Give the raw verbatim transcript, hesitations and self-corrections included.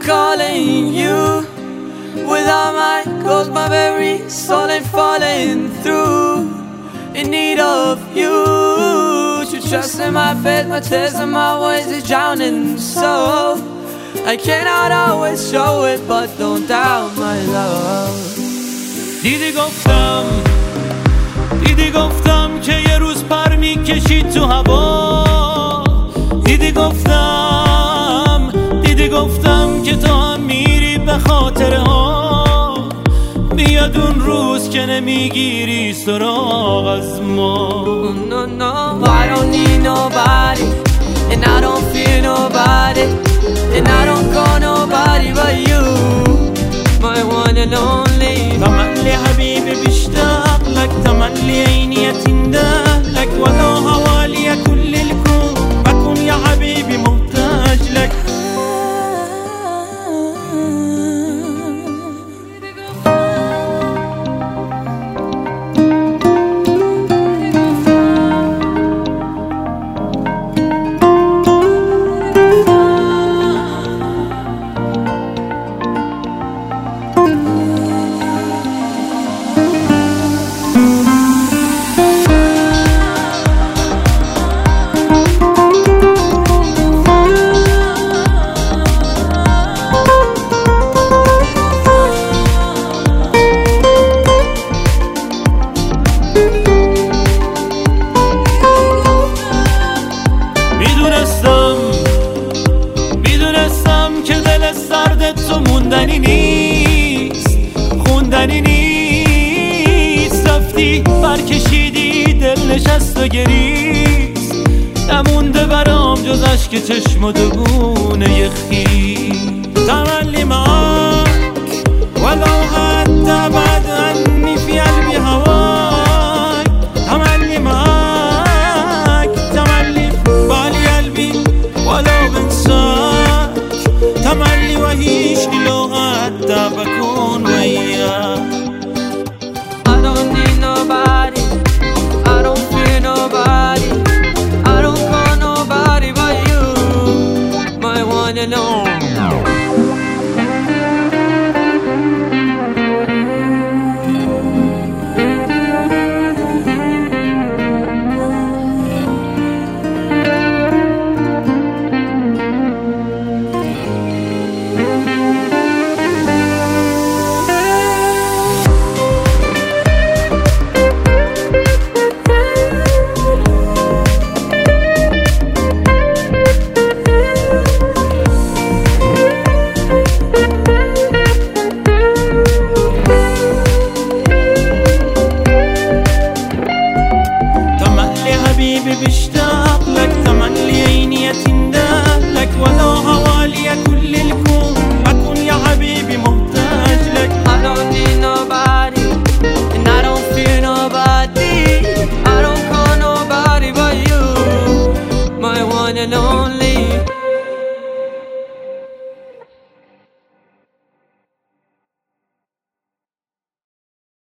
calling you. With all my goals, my very soul ain't falling through. In need of you. To trust in my faith, my tears and my voice is drowning. So I cannot always show it, but don't doubt my love. دیدی گفتم دیدی گفتم که یه روز پر میکشید تو هوا. دیدی گفتم دیدی گفتم که تو هم میری به خاطرها. بیاد اون روز که نمیگیری سراغ از ما. No, no, I don't need nobody, and I don't fear nobody, and I don't call nobody but you, my one and only. تملي حبيبي بيشتاق لك، تملي عيني يتندى لك، ولو حوالي كل الكون بكون يا حبيبي محتاج لك. میدونستم میدونستم که دل سرد تو موندنی نیست، خوندنی نیست. رفتی برکشیدی دل نشست و گریست، نمونده برام جز اشک چشم و دگونه خیس. تملي معاك ولو حتى بعد عني في قلبي هواك. تملي معاك تملي في بالي قلبي ولو بنساك. تملي وحشني لو حتى بكون وياك. I don't need nobody, I don't fear nobody, I don't call nobody but you, my one and only. حبيبي بيشتاق